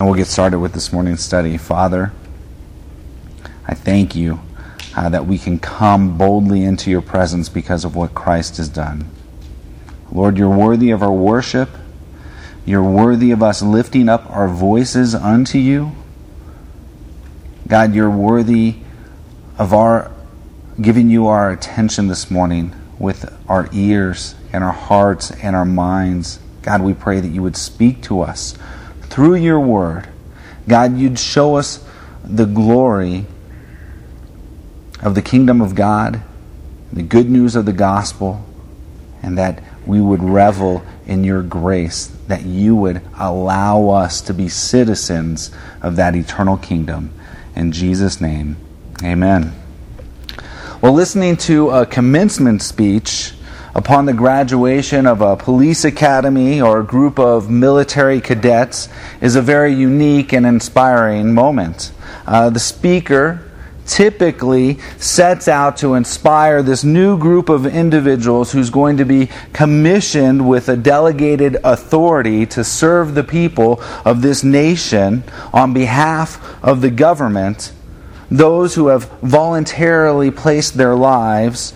We'll get started with this morning's study. Father, I thank you that we can come boldly into your presence because of what Christ has done. Lord, you're worthy of our worship. You're worthy of us lifting up our voices unto you. God, you're worthy of our giving you our attention this morning with our ears and our hearts and our minds. God, we pray that you would speak to us through your word. God, you'd show us the glory of the kingdom of God, the good news of the gospel, and that we would revel in your grace, that you would allow us to be citizens of that eternal kingdom. In Jesus' name, amen. Well, listening to a commencement speech upon the graduation of a police academy or a group of military cadets is a very unique and inspiring moment. The speaker typically sets out to inspire this new group of individuals who's going to be commissioned with a delegated authority to serve the people of this nation on behalf of the government, those who have voluntarily placed their lives,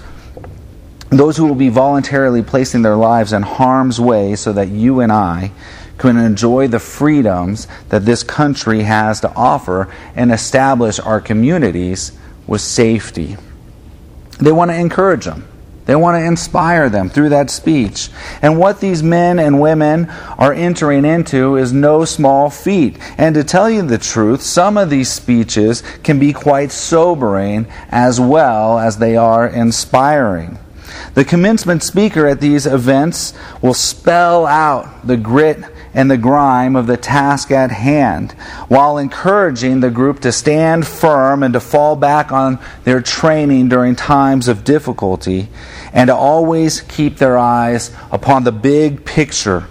those who will be voluntarily placing their lives in harm's way so that you and I can enjoy the freedoms that this country has to offer and establish our communities with safety. They want to encourage them. They want to inspire them through that speech. And what these men and women are entering into is no small feat. And to tell you the truth, some of these speeches can be quite sobering as well as they are inspiring. The commencement speaker at these events will spell out the grit and the grime of the task at hand, while encouraging the group to stand firm and to fall back on their training during times of difficulty, and to always keep their eyes upon the big picture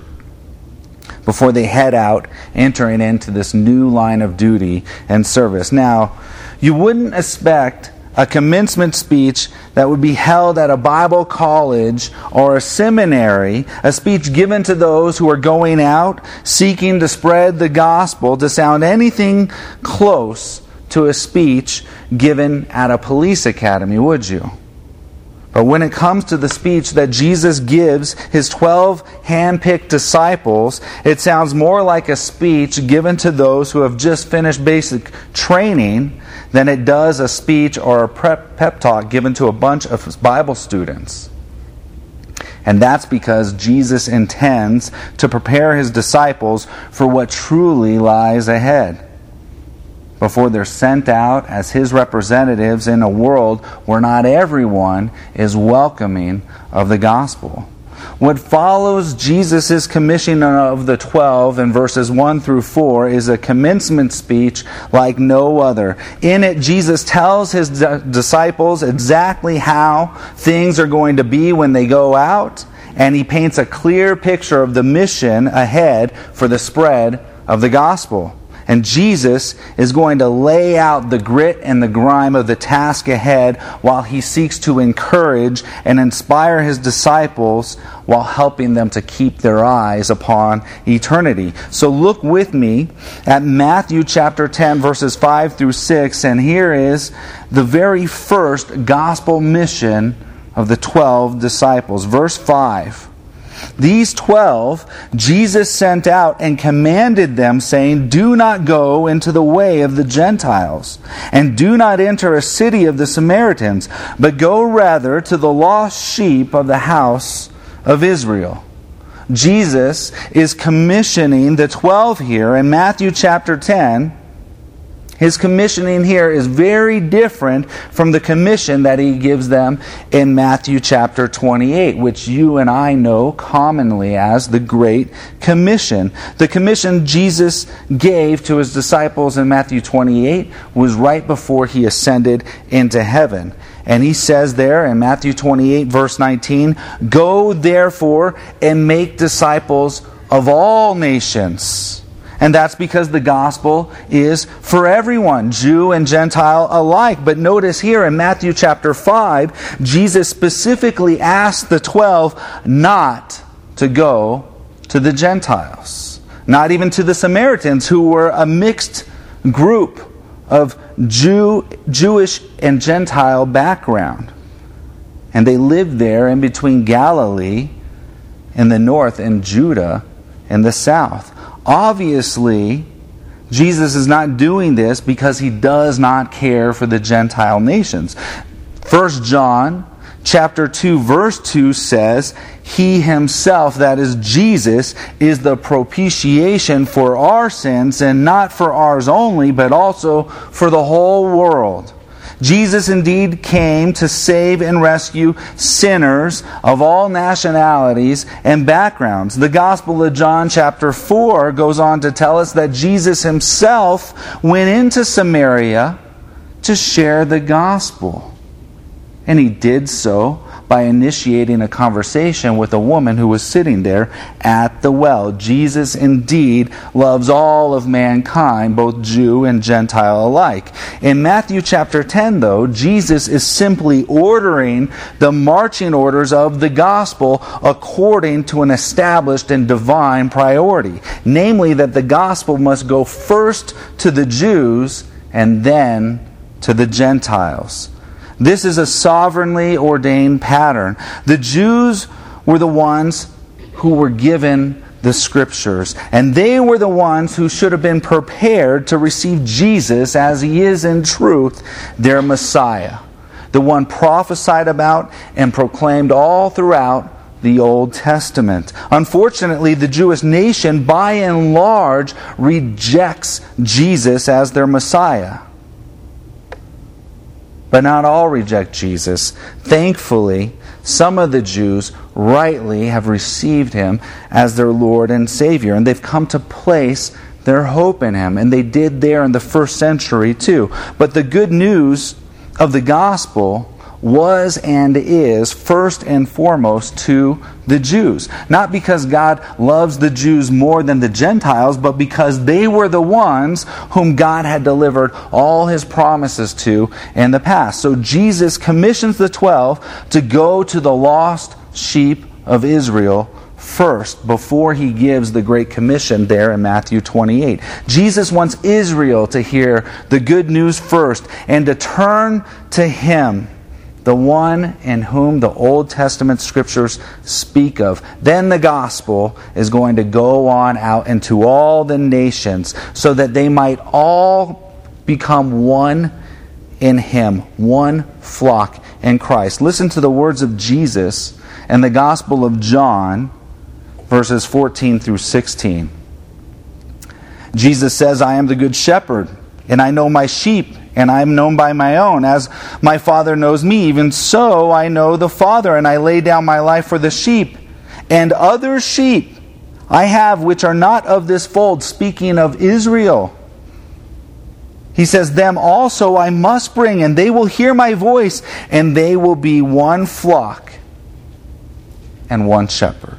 before they head out, entering into this new line of duty and service. Now, you wouldn't expect a commencement speech that would be held at a Bible college or a seminary, a speech given to those who are going out seeking to spread the gospel, to sound anything close to a speech given at a police academy, would you? But when it comes to the speech that Jesus gives his 12 hand-picked disciples, it sounds more like a speech given to those who have just finished basic training than it does a speech or a pep talk given to a bunch of Bible students. And that's because Jesus intends to prepare his disciples for what truly lies ahead before they're sent out as his representatives in a world where not everyone is welcoming of the gospel. What follows Jesus' commissioning of the 12 in verses 1 through 4 is a commencement speech like no other. In it, Jesus tells his disciples exactly how things are going to be when they go out, and he paints a clear picture of the mission ahead for the spread of the gospel. And Jesus is going to lay out the grit and the grime of the task ahead while he seeks to encourage and inspire his disciples while helping them to keep their eyes upon eternity. So look with me at Matthew chapter 10, verses 5 through 6, and here is the very first gospel mission of the 12 disciples. Verse 5. These 12 Jesus sent out and commanded them, saying, "Do not go into the way of the Gentiles, and do not enter a city of the Samaritans, but go rather to the lost sheep of the house of Israel." Jesus is commissioning the 12 here in Matthew chapter 10. His commissioning here is very different from the commission that he gives them in Matthew chapter 28, which you and I know commonly as the Great Commission. The commission Jesus gave to his disciples in Matthew 28 was right before he ascended into heaven. And he says there in Matthew 28, verse 19, "Go therefore and make disciples of all nations." And that's because the gospel is for everyone, Jew and Gentile alike. But notice here in Matthew chapter 5, Jesus specifically asked the 12 not to go to the Gentiles. not even to the Samaritans, who were a mixed group of Jewish and Gentile background. And they lived there in between Galilee in the north and Judah in the south. Obviously, Jesus is not doing this because he does not care for the Gentile nations. 1 John chapter 2 verse 2 says, He himself, that is Jesus, is the propitiation for our sins, and not for ours only, but also for the whole world. Jesus indeed came to save and rescue sinners of all nationalities and backgrounds. The Gospel of John chapter 4 goes on to tell us that Jesus himself went into Samaria to share the gospel. And he did so by initiating a conversation with a woman who was sitting there at the well. Jesus indeed loves all of mankind, both Jew and Gentile alike. In Matthew chapter 10, though, Jesus is simply ordering the marching orders of the gospel according to an established and divine priority. Namely, that the gospel must go first to the Jews and then to the Gentiles. This is a sovereignly ordained pattern. The Jews were the ones who were given the Scriptures, and they were the ones who should have been prepared to receive Jesus as he is in truth their Messiah, the one prophesied about and proclaimed all throughout the Old Testament. Unfortunately, the Jewish nation, by and large, rejects Jesus as their Messiah. But not all reject Jesus. Thankfully, some of the Jews rightly have received him as their Lord and Savior, and they've come to place their hope in him. And they did there in the first century too. But the good news of the gospel was and is first and foremost to the Jews. Not because God loves the Jews more than the Gentiles, but because they were the ones whom God had delivered all his promises to in the past. So Jesus commissions the 12 to go to the lost sheep of Israel first, before he gives the Great Commission there in Matthew 28. Jesus wants Israel to hear the good news first and to turn to him, the one in whom the Old Testament Scriptures speak of. Then the gospel is going to go on out into all the nations so that they might all become one in him, one flock in Christ. Listen to the words of Jesus in the Gospel of John, verses 14 through 16. Jesus says, I am the good shepherd, and I know my sheep, and I am known by my own. As my Father knows me, even so I know the Father, and I lay down my life for the sheep. And other sheep I have which are not of this fold, speaking of Israel. He says, them also I must bring, and they will hear my voice, and they will be one flock and one shepherd.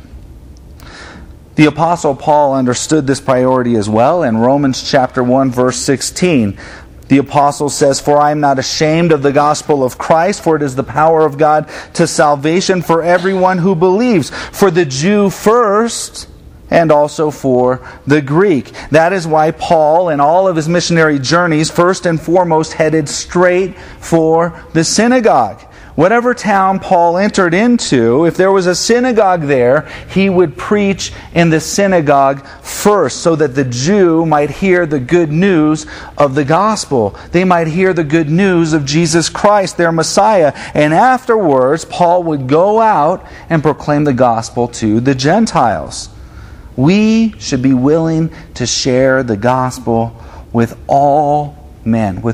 The Apostle Paul understood this priority as well. In Romans chapter 1, verse 16, the apostle says, For I am not ashamed of the gospel of Christ, for it is the power of God to salvation for everyone who believes, for the Jew first, and also for the Greek. That is why Paul, in all of his missionary journeys, first and foremost headed straight for the synagogue. Whatever town Paul entered into, if there was a synagogue there, he would preach in the synagogue first, so that the Jew might hear the good news of the gospel. They might hear the good news of Jesus Christ, their Messiah. And afterwards, Paul would go out and proclaim the gospel to the Gentiles. We should be willing to share the gospel with all men,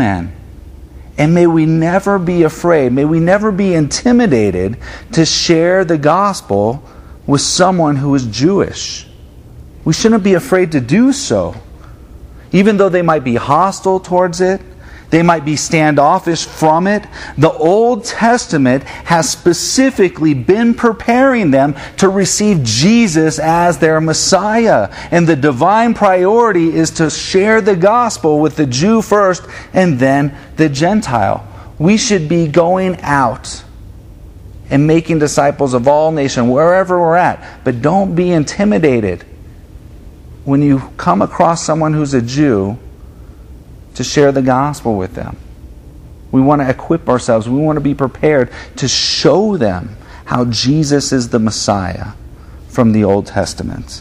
And may we never be afraid, may we never be intimidated to share the gospel with someone who is Jewish. We shouldn't be afraid to do so. Even though they might be hostile towards it, they might be standoffish from it, the Old Testament has specifically been preparing them to receive Jesus as their Messiah. And the divine priority is to share the gospel with the Jew first and then the Gentile. We should be going out and making disciples of all nations, wherever we're at. But don't be intimidated when you come across someone who's a Jew, to share the gospel with them. We want to equip ourselves. We want to be prepared to show them how Jesus is the Messiah from the Old Testament.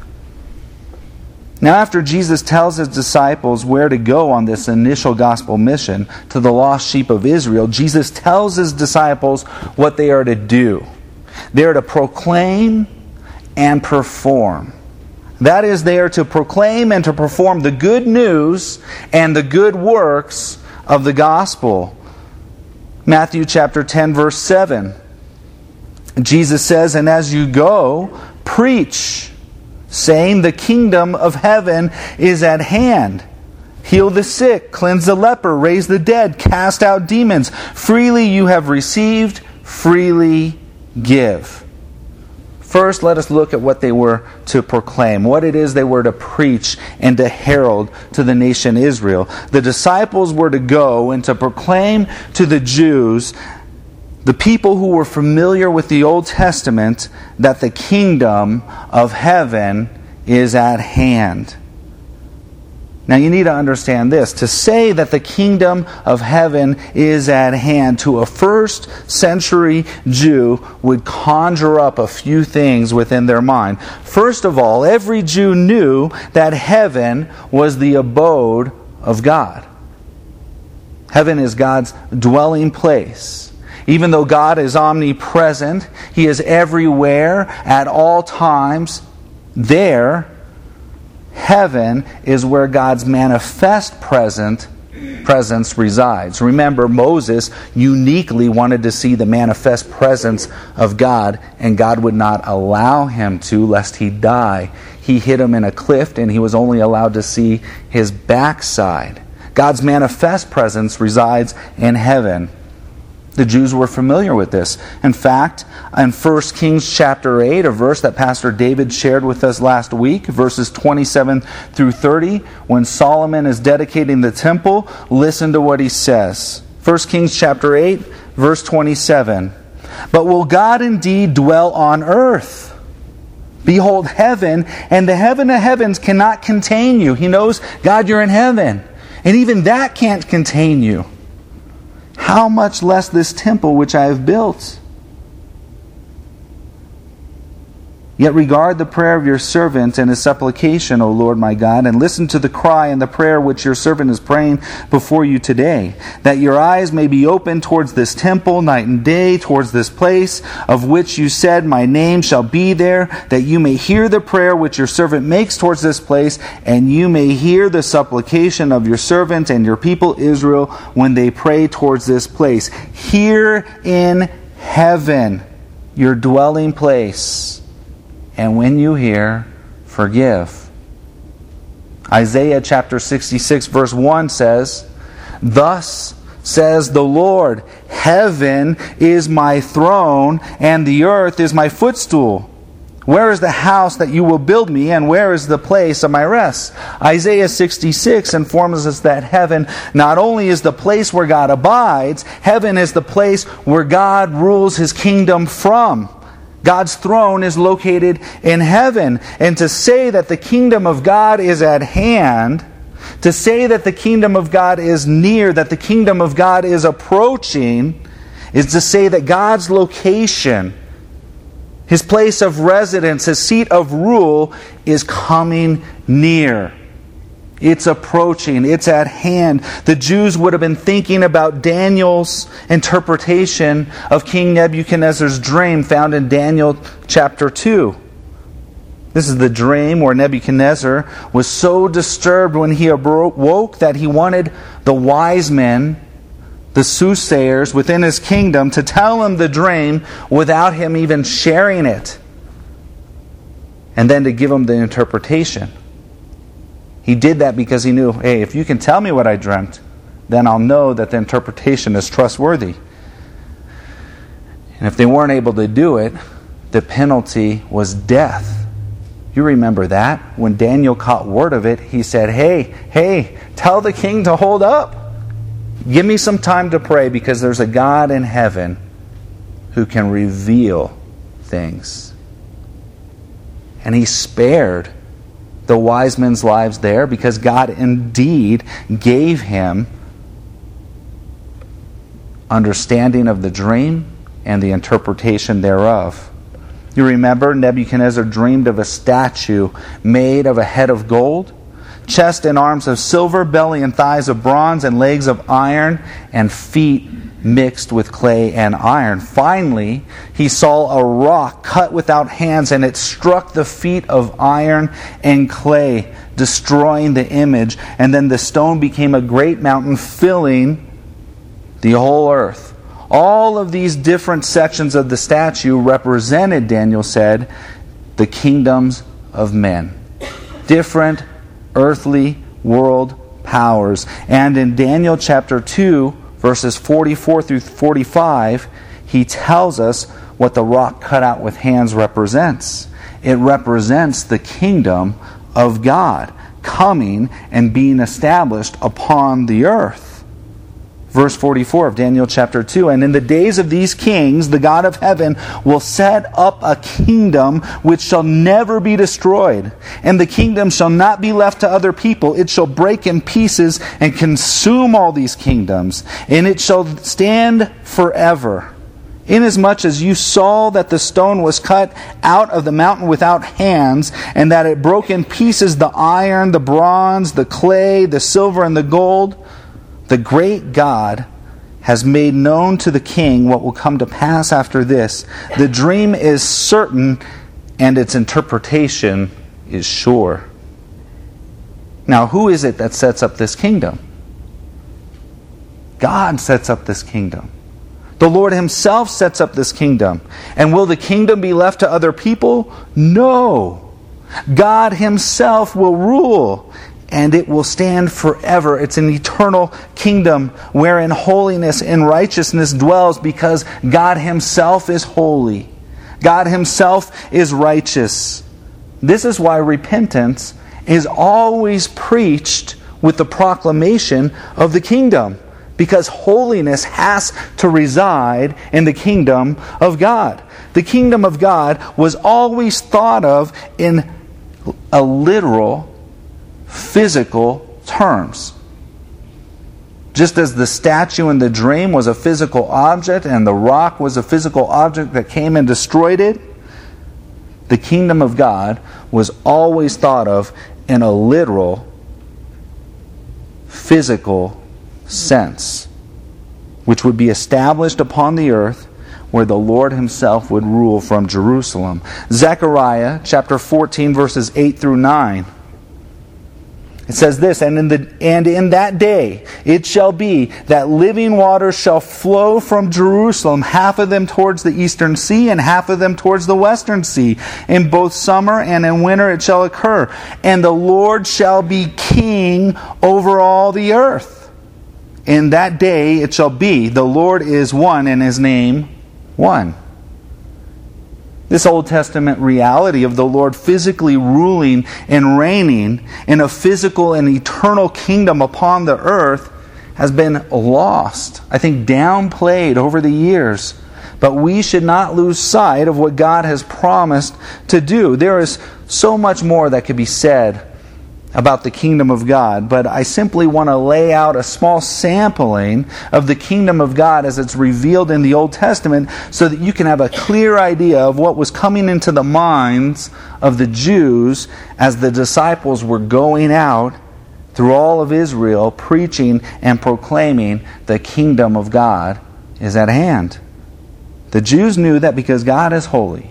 Now, after Jesus tells his disciples where to go on this initial gospel mission to the lost sheep of Israel, Jesus tells his disciples what they are to do. They are to proclaim and perform. That is, they are to proclaim and to perform the good news and the good works of the gospel. Matthew chapter 10, verse 7. Jesus says, "And as you go, preach, saying, the kingdom of heaven is at hand. Heal the sick, cleanse the leper, raise the dead, cast out demons. Freely you have received, freely give." First, let us look at what they were to proclaim, what it is they were to preach and to herald to the nation Israel. The disciples were to go and to proclaim to the Jews, the people who were familiar with the Old Testament, that the kingdom of heaven is at hand. Now you need to understand this. To say that the kingdom of heaven is at hand to a first century Jew would conjure up a few things within their mind. First of all, every Jew knew that heaven was the abode of God. Heaven is God's dwelling place. Even though God is omnipresent, He is everywhere at all times. There, heaven is where God's manifest presence resides. Remember, Moses uniquely wanted to see the manifest presence of God, and God would not allow him to, lest he die. He hid him in a cliff, and he was only allowed to see his backside. God's manifest presence resides in heaven. The Jews were familiar with this. In fact, in 1 Kings chapter 8, a verse that Pastor David shared with us last week, verses 27 through 30, when Solomon is dedicating the temple, listen to what he says. 1 Kings chapter 8, verse 27. "But will God indeed dwell on earth? Behold, heaven and the heaven of heavens cannot contain you." He knows, God, you're in heaven. And even that can't contain you. "How much less this temple which I have built? Yet regard the prayer of your servant and his supplication, O Lord my God, and listen to the cry and the prayer which your servant is praying before you today, that your eyes may be open towards this temple night and day, towards this place of which you said, my name shall be there, that you may hear the prayer which your servant makes towards this place, and you may hear the supplication of your servant and your people Israel when they pray towards this place. Here in heaven, your dwelling place. And when you hear, forgive." Isaiah chapter 66 verse 1 says, "Thus says the Lord, heaven is my throne, and the earth is my footstool. Where is the house that you will build me, and where is the place of my rest?" Isaiah 66 informs us that heaven not only is the place where God abides, heaven is the place where God rules His kingdom from. God's throne is located in heaven. And to say that the kingdom of God is at hand, to say that the kingdom of God is near, that the kingdom of God is approaching, is to say that God's location, His place of residence, His seat of rule, is coming near. It's approaching. It's at hand. The Jews would have been thinking about Daniel's interpretation of King Nebuchadnezzar's dream found in Daniel chapter 2. This is the dream where Nebuchadnezzar was so disturbed when he awoke that he wanted the wise men, the soothsayers within his kingdom, to tell him the dream without him even sharing it, and then to give him the interpretation. He did that because he knew, hey, if you can tell me what I dreamt, then I'll know that the interpretation is trustworthy. And if they weren't able to do it, the penalty was death. You remember that? When Daniel caught word of it, he said, hey, tell the king to hold up. Give me some time to pray, because there's a God in heaven who can reveal things. And he spared the wise men's lives there, because God indeed gave him understanding of the dream and the interpretation thereof. You remember Nebuchadnezzar dreamed of a statue made of a head of gold, chest and arms of silver, belly and thighs of bronze, and legs of iron, and feet mixed with clay and iron. Finally, he saw a rock cut without hands, and it struck the feet of iron and clay, destroying the image. And then the stone became a great mountain, filling the whole earth. All of these different sections of the statue represented, Daniel said, the kingdoms of men. Different earthly world powers. And in Daniel chapter 2, verses 44 through 45, he tells us what the rock cut out with hands represents. It represents the kingdom of God coming and being established upon the earth. Verse 44 of Daniel chapter 2, and in the days of these kings, the God of heaven will set up a kingdom which shall never be destroyed. And the kingdom shall not be left to other people. It shall break in pieces and consume all these kingdoms. And it shall stand forever. Inasmuch as you saw that the stone was cut out of the mountain without hands, and that it broke in pieces the iron, the bronze, the clay, the silver, and the gold, the great God has made known to the king what will come to pass after this. The dream is certain, and its interpretation is sure. Now, who is it that sets up this kingdom? God sets up this kingdom. The Lord himself sets up this kingdom. And will the kingdom be left to other people? No. God himself will rule, and it will stand forever. It's an eternal kingdom wherein holiness and righteousness dwells, because God himself is holy. God himself is righteous. This is why repentance is always preached with the proclamation of the kingdom, because holiness has to reside in the kingdom of God. The kingdom of God was always thought of in a literal, physical terms. Just as the statue in the dream was a physical object and the rock was a physical object that came and destroyed it, the kingdom of God was always thought of in a literal, physical sense, which would be established upon the earth, where the Lord himself would rule from Jerusalem. Zechariah chapter 14 verses 8 through 9. It says this, and in that day it shall be that living waters shall flow from Jerusalem, half of them towards the eastern sea, and half of them towards the western sea. In both summer and in winter it shall occur. And the Lord shall be king over all the earth. In that day it shall be, the Lord is one, and his name one. This Old Testament reality of the Lord physically ruling and reigning in a physical and eternal kingdom upon the earth has been lost, I think downplayed over the years. But we should not lose sight of what God has promised to do. There is so much more that could be said about the kingdom of God, but I simply want to lay out a small sampling of the kingdom of God as it's revealed in the Old Testament, so that you can have a clear idea of what was coming into the minds of the Jews as the disciples were going out through all of Israel, preaching and proclaiming the kingdom of God is at hand. The Jews knew that because God is holy,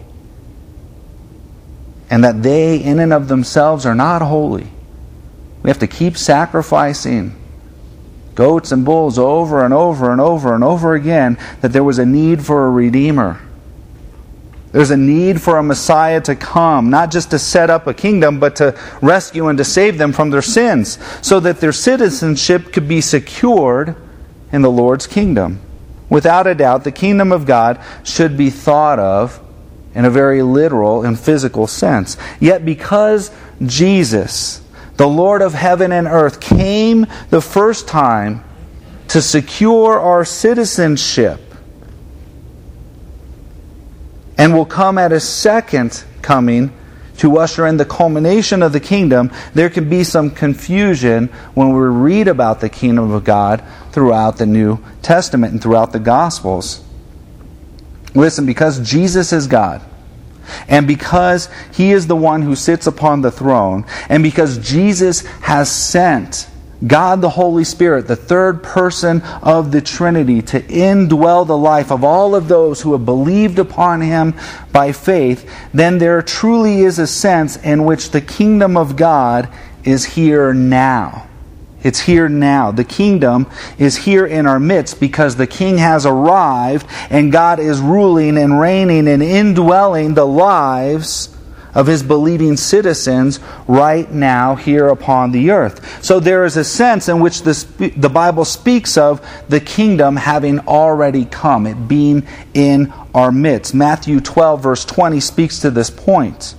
and that they in and of themselves are not holy, we have to keep sacrificing goats and bulls over and over and over and over again, that there was a need for a Redeemer. There's a need for a Messiah to come, not just to set up a kingdom, but to rescue and to save them from their sins, so that their citizenship could be secured in the Lord's kingdom. Without a doubt, the kingdom of God should be thought of in a very literal and physical sense. Yet because Jesus, the Lord of heaven and earth, came the first time to secure our citizenship, and will come at a second coming to usher in the culmination of the kingdom, there can be some confusion when we read about the kingdom of God throughout the New Testament and throughout the Gospels. Listen, because Jesus is God, and because He is the one who sits upon the throne, and because Jesus has sent God the Holy Spirit, the third person of the Trinity, to indwell the life of all of those who have believed upon Him by faith, then there truly is a sense in which the kingdom of God is here now. It's here now. The kingdom is here in our midst because the King has arrived and God is ruling and reigning and indwelling the lives of His believing citizens right now here upon the earth. So there is a sense in which the Bible speaks of the kingdom having already come, it being in our midst. Matthew 12 verse 20 speaks to this point.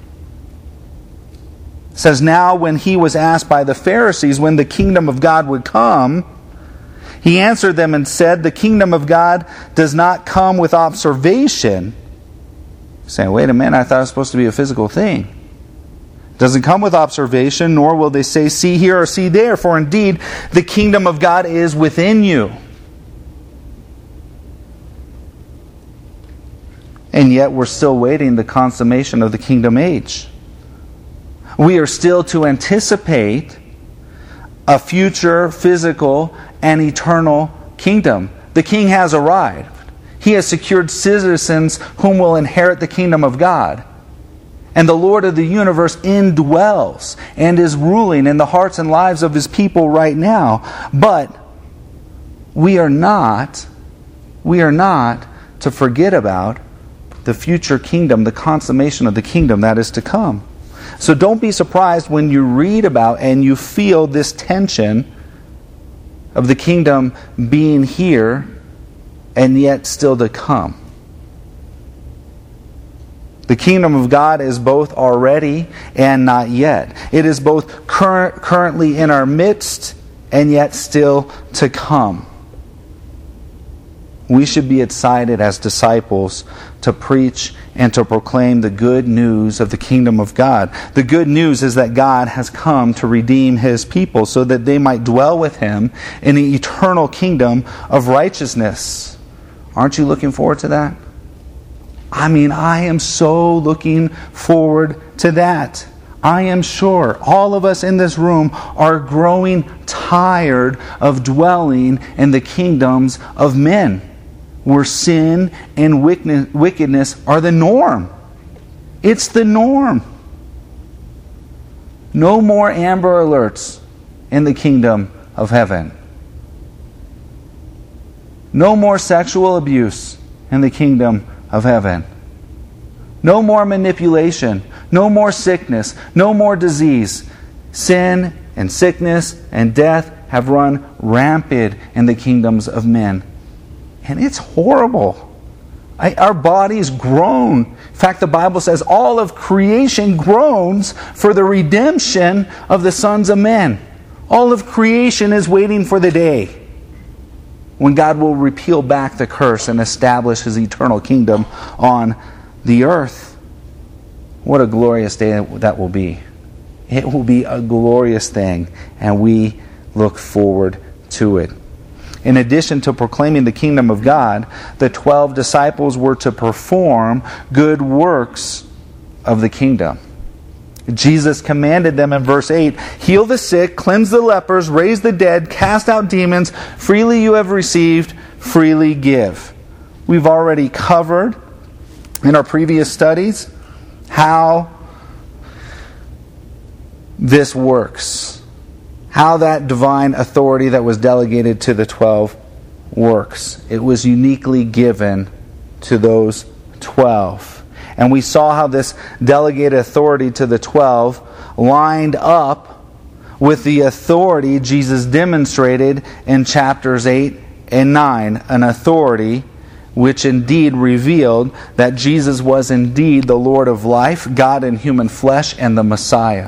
It says, "Now when He was asked by the Pharisees when the kingdom of God would come, He answered them and said, 'The kingdom of God does not come with observation.'" Saying, wait a minute, I thought it was supposed to be a physical thing. It doesn't come with observation, nor will they say, "See here" or "See there," for indeed the kingdom of God is within you. And yet we're still waiting the consummation of the kingdom age. We are still to anticipate a future physical and eternal kingdom. The King has arrived. He has secured citizens whom will inherit the kingdom of God. And the Lord of the universe indwells and is ruling in the hearts and lives of His people right now. But we are not to forget about the future kingdom, the consummation of the kingdom that is to come. So don't be surprised when you read about and you feel this tension of the kingdom being here and yet still to come. The kingdom of God is both already and not yet. It is both currently in our midst and yet still to come. We should be excited as disciples to preach and to proclaim the good news of the kingdom of God. The good news is that God has come to redeem His people so that they might dwell with Him in the eternal kingdom of righteousness. Aren't you looking forward to that? I mean, I am so looking forward to that. I am sure all of us in this room are growing tired of dwelling in the kingdoms of men, where sin and wickedness are the norm. It's the norm. No more Amber Alerts in the kingdom of heaven. No more sexual abuse in the kingdom of heaven. No more manipulation. No more sickness. No more disease. Sin and sickness and death have run rampant in the kingdoms of men. And it's horrible. Our bodies groan. In fact, the Bible says all of creation groans for the redemption of the sons of men. All of creation is waiting for the day when God will repeal back the curse and establish His eternal kingdom on the earth. What a glorious day that will be. It will be a glorious thing, and we look forward to it. In addition to proclaiming the kingdom of God, the 12 disciples were to perform good works of the kingdom. Jesus commanded them in verse 8, "Heal the sick, cleanse the lepers, raise the dead, cast out demons. Freely you have received, freely give." We've already covered in our previous studies how this works. How that divine authority that was delegated to the 12 works. It was uniquely given to those 12. And we saw how this delegated authority to the 12 lined up with the authority Jesus demonstrated in chapters 8 and 9. An authority which indeed revealed that Jesus was indeed the Lord of life, God in human flesh, and the Messiah.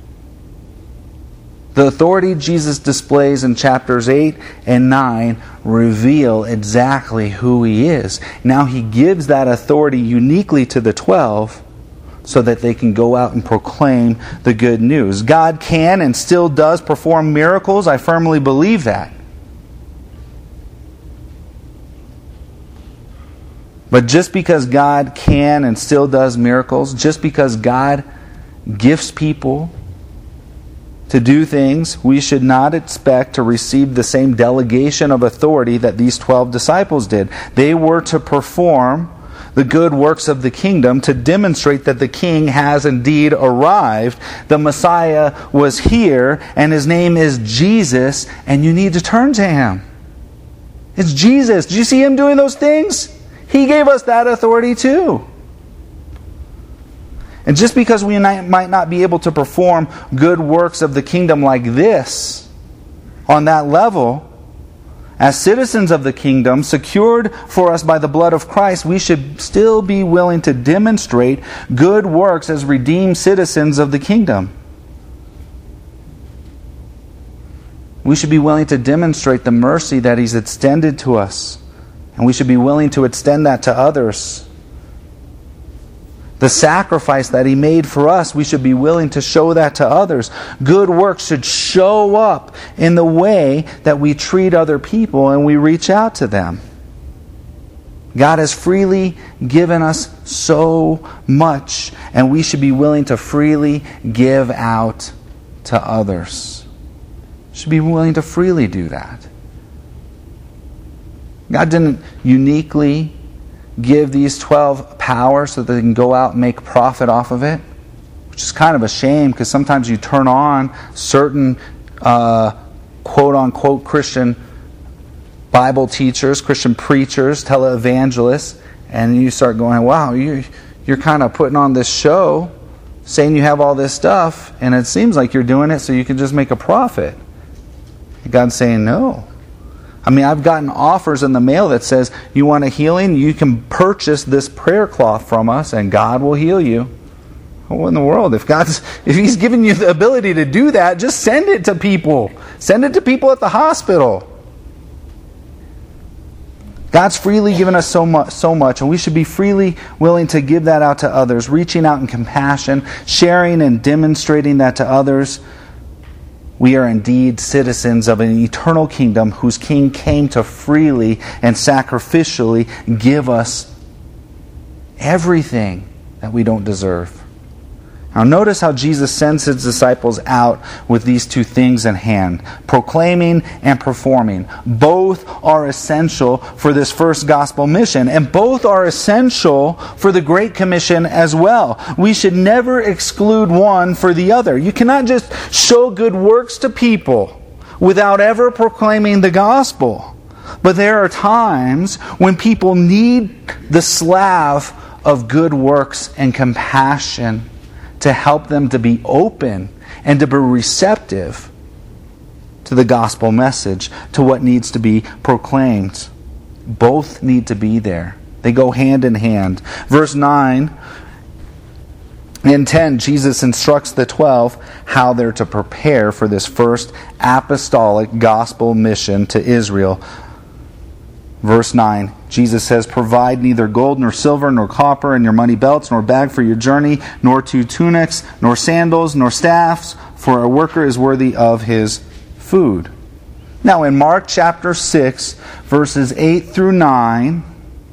The authority Jesus displays in chapters 8 and 9 reveal exactly who He is. Now He gives that authority uniquely to the 12 so that they can go out and proclaim the good news. God can and still does perform miracles. I firmly believe that. But just because God can and still does miracles, just because God gifts people to do things, we should not expect to receive the same delegation of authority that these 12 disciples did. They were to perform the good works of the kingdom to demonstrate that the king has indeed arrived. The Messiah was here, and his name is Jesus, and you need to turn to him. It's Jesus. Do you see him doing those things? He gave us that authority too. And just because we might not be able to perform good works of the kingdom like this, on that level, as citizens of the kingdom, secured for us by the blood of Christ, we should still be willing to demonstrate good works as redeemed citizens of the kingdom. We should be willing to demonstrate the mercy that He's extended to us. And we should be willing to extend that to others. The sacrifice that He made for us, we should be willing to show that to others. Good works should show up in the way that we treat other people and we reach out to them. God has freely given us so much, and we should be willing to freely give out to others. Should be willing to freely do that. God didn't uniquely give these 12 power so that they can go out and make profit off of it, which is kind of a shame, because sometimes you turn on certain quote-unquote Christian Bible teachers, Christian preachers, televangelists, and you start going, wow, you're kind of putting on this show, saying you have all this stuff, and it seems like you're doing it so you can just make a profit. And God's saying, no. I mean, I've gotten offers in the mail that says, you want a healing? You can purchase this prayer cloth from us and God will heal you. What in the world? If He's given you the ability to do that, just send it to people. Send it to people at the hospital. God's freely given us so much, and we should be freely willing to give that out to others, reaching out in compassion, sharing and demonstrating that to others. We are indeed citizens of an eternal kingdom whose King came to freely and sacrificially give us everything that we don't deserve. Now notice how Jesus sends His disciples out with these two things in hand, proclaiming and performing. Both are essential for this first gospel mission, and both are essential for the Great Commission as well. We should never exclude one for the other. You cannot just show good works to people without ever proclaiming the gospel. But there are times when people need the salve of good works and compassion to help them to be open and to be receptive to the gospel message, to what needs to be proclaimed. Both need to be there. They go hand in hand. Verse 9 and 10, Jesus instructs the 12 how they're to prepare for this first apostolic gospel mission to Israel. Verse 9, Jesus says, provide neither gold nor silver nor copper in your money belts, nor bag for your journey, nor 2 tunics, nor sandals, nor staffs, for a worker is worthy of his food. Now in Mark chapter 6, verses 8 through 9,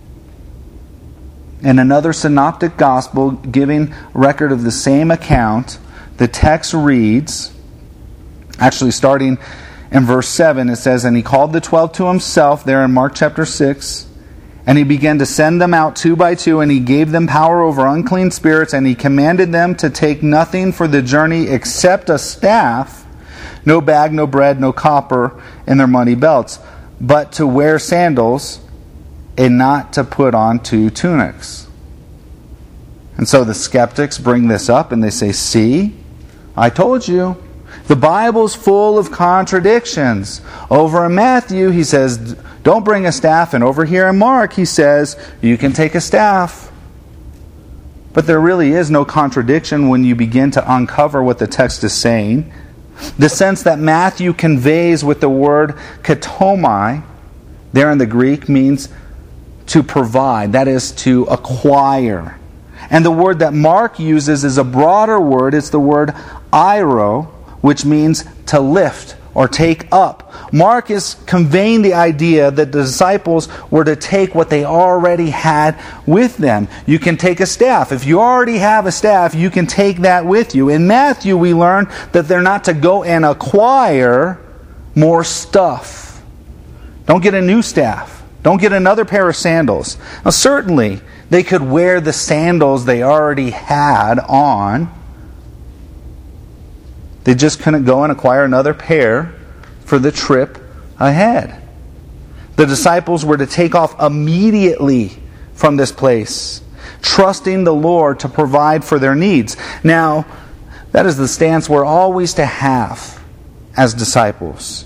in another synoptic gospel giving record of the same account, the text reads, actually starting in verse 7, it says, and He called the 12 to Himself, there in Mark chapter 6, and He began to send them out 2 by 2, and He gave them power over unclean spirits, and He commanded them to take nothing for the journey except a staff, no bag, no bread, no copper in their money belts, but to wear sandals, and not to put on 2 tunics. And so the skeptics bring this up, and they say, see, I told you. The Bible's full of contradictions. Over in Matthew, He says, don't bring a staff. And over here in Mark, He says, you can take a staff. But there really is no contradiction when you begin to uncover what the text is saying. The sense that Matthew conveys with the word katomai, there in the Greek, means to provide. That is, to acquire. And the word that Mark uses is a broader word. It's the word airo, which means to lift or take up. Mark is conveying the idea that the disciples were to take what they already had with them. You can take a staff. If you already have a staff, you can take that with you. In Matthew, we learn that they're not to go and acquire more stuff. Don't get a new staff. Don't get another pair of sandals. Now, certainly, they could wear the sandals they already had on. They just couldn't go and acquire another pair for the trip ahead. The disciples were to take off immediately from this place, trusting the Lord to provide for their needs. Now, that is the stance we're always to have as disciples.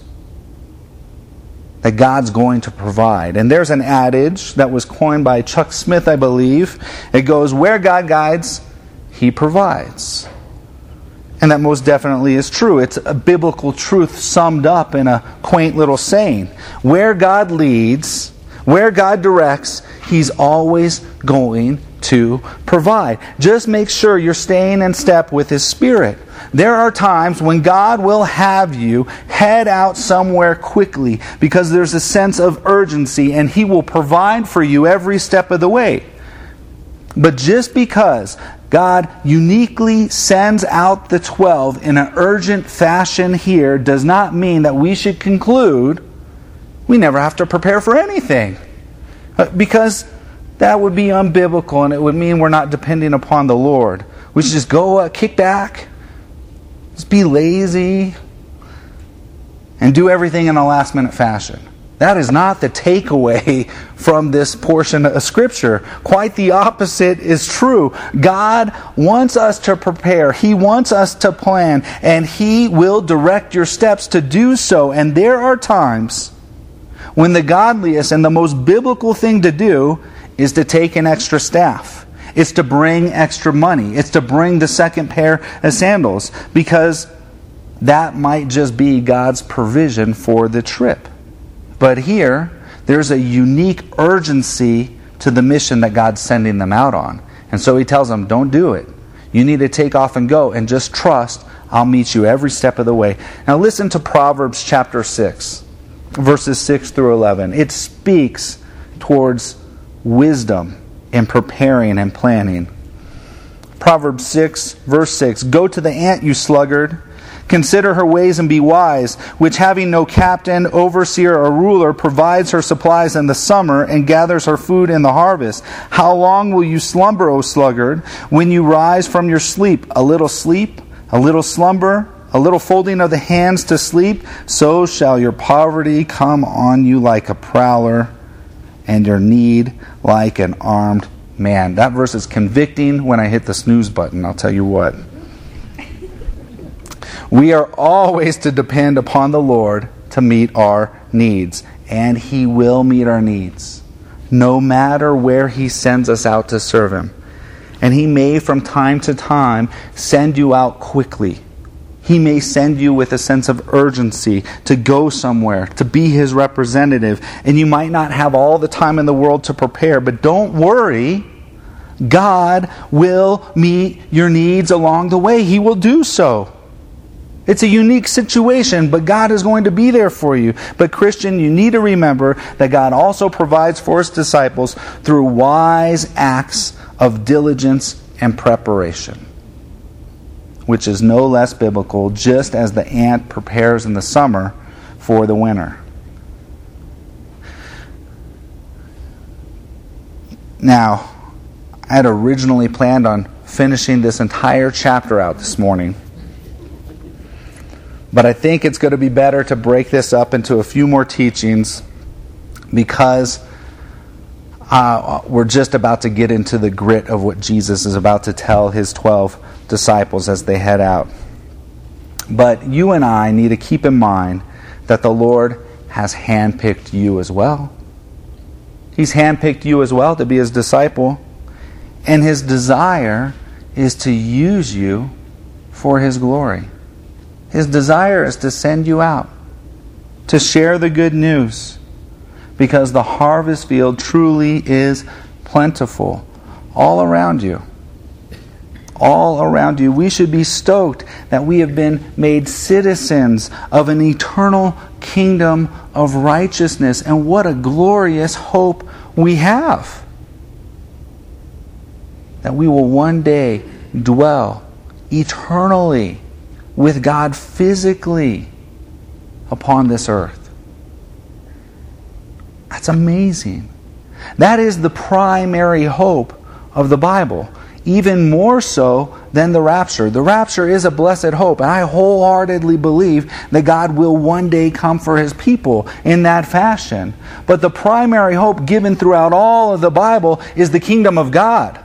That God's going to provide. And there's an adage that was coined by Chuck Smith, I believe. It goes, where God guides, He provides. And that most definitely is true. It's a biblical truth summed up in a quaint little saying. Where God leads, where God directs, He's always going to provide. Just make sure you're staying in step with His Spirit. There are times when God will have you head out somewhere quickly because there's a sense of urgency, and He will provide for you every step of the way. But just because God uniquely sends out the 12 in an urgent fashion here does not mean that we should conclude we never have to prepare for anything. Because that would be unbiblical, and it would mean we're not depending upon the Lord. We should just go kick back, just be lazy, and do everything in a last-minute fashion. That is not the takeaway from this portion of Scripture. Quite the opposite is true. God wants us to prepare. He wants us to plan. And He will direct your steps to do so. And there are times when the godliest and the most biblical thing to do is to take an extra staff. It's to bring extra money. It's to bring the second pair of sandals. Because that might just be God's provision for the trip. But here, there's a unique urgency to the mission that God's sending them out on. And so He tells them, don't do it. You need to take off and go, and just trust I'll meet you every step of the way. Now listen to Proverbs chapter 6, verses 6 through 11. It speaks towards wisdom in preparing and planning. Proverbs 6, verse 6, go to the ant, you sluggard. Consider her ways and be wise, which having no captain, overseer, or ruler, provides her supplies in the summer and gathers her food in the harvest. How long will you slumber, O sluggard, when you rise from your sleep? A little slumber, a little folding of the hands to sleep, so shall your poverty come on you like a prowler, and your need like an armed man. That verse is convicting when I hit the snooze button, I'll tell you what. We are always to depend upon the Lord to meet our needs. And He will meet our needs, no matter where He sends us out to serve Him. And He may from time to time send you out quickly. He may send you with a sense of urgency to go somewhere, to be His representative. And you might not have all the time in the world to prepare, but don't worry. God will meet your needs along the way. He will do so. It's a unique situation, but God is going to be there for you. But Christian, you need to remember that God also provides for His disciples through wise acts of diligence and preparation, which is no less biblical, just as the ant prepares in the summer for the winter. Now, I had originally planned on finishing this entire chapter out this morning. But I think it's going to be better to break this up into a few more teachings because we're just about to get into the grit of what Jesus is about to tell His 12 disciples as they head out. But you and I need to keep in mind that the Lord has handpicked you as well. He's handpicked you as well to be His disciple. And His desire is to use you for His glory. His desire is to send you out, to share the good news, because the harvest field truly is plentiful all around you. all around you. We should be stoked that we have been made citizens of an eternal kingdom of righteousness. And what a glorious hope we have. That we will one day dwell eternally with God physically upon this earth. That's amazing. That is the primary hope of the Bible, even more so than the rapture. The rapture is a blessed hope, and I wholeheartedly believe that God will one day come for His people in that fashion. But the primary hope given throughout all of the Bible is the kingdom of God.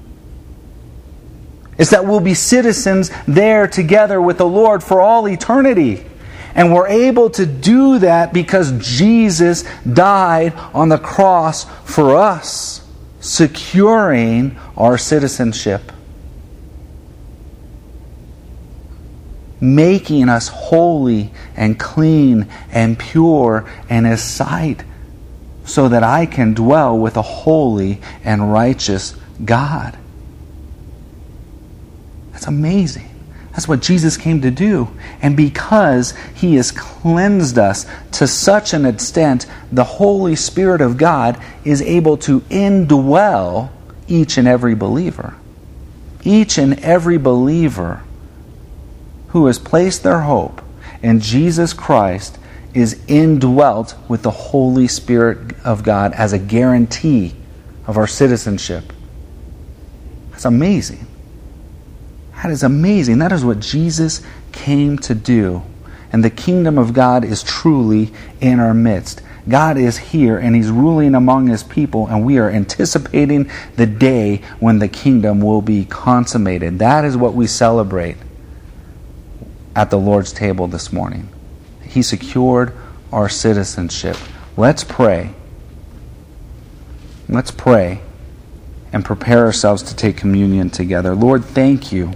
It's that we'll be citizens there together with the Lord for all eternity. And we're able to do that because Jesus died on the cross for us, securing our citizenship, making us holy and clean and pure in His sight, so that I can dwell with a holy and righteous God. That's amazing. That's what Jesus came to do. And because He has cleansed us to such an extent, the Holy Spirit of God is able to indwell each and every believer. Each and every believer who has placed their hope in Jesus Christ is indwelt with the Holy Spirit of God as a guarantee of our citizenship. That's amazing. That is amazing. That is what Jesus came to do. And the kingdom of God is truly in our midst. God is here and He's ruling among His people, and we are anticipating the day when the kingdom will be consummated. That is what we celebrate at the Lord's table this morning. He secured our citizenship. Let's pray. Let's pray and prepare ourselves to take communion together. Lord, thank You.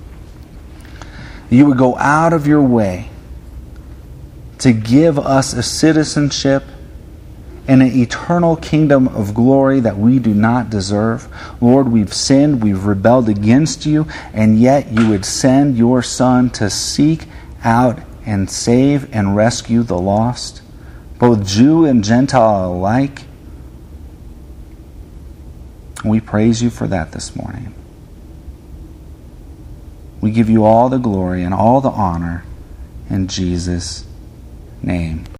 You would go out of Your way to give us a citizenship in an eternal kingdom of glory that we do not deserve. Lord, we've sinned, we've rebelled against You, and yet You would send Your Son to seek out and save and rescue the lost, both Jew and Gentile alike. We praise You for that this morning. We give You all the glory and all the honor in Jesus' name.